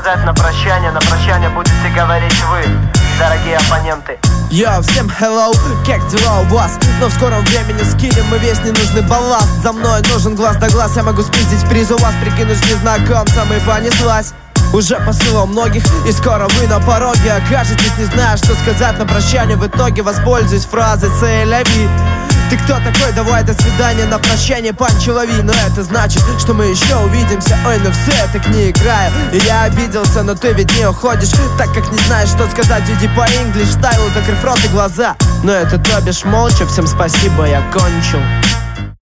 сказать на прощание будете говорить вы, дорогие оппоненты. Йоу, всем hello, как дела у вас? Но в скором времени скинем мы весь ненужный балласт. За мной нужен глаз да глаз, я могу спиздить приз у вас, прикинусь незнакомцем и понеслась. Уже посылал многих, и скоро вы на пороге окажетесь, не зная, что сказать на прощание. В итоге воспользуюсь фразой «c'est la vie». Ты кто такой? Давай до свидания, на прощание панчи лови. Но это значит, что мы еще увидимся. Ой, ну все, так не играю. И я обиделся, но ты ведь не уходишь, так как не знаешь, что сказать. Иди по English стайлу, закрыв рот и глаза. Но это то бишь молча, всем спасибо, я кончил.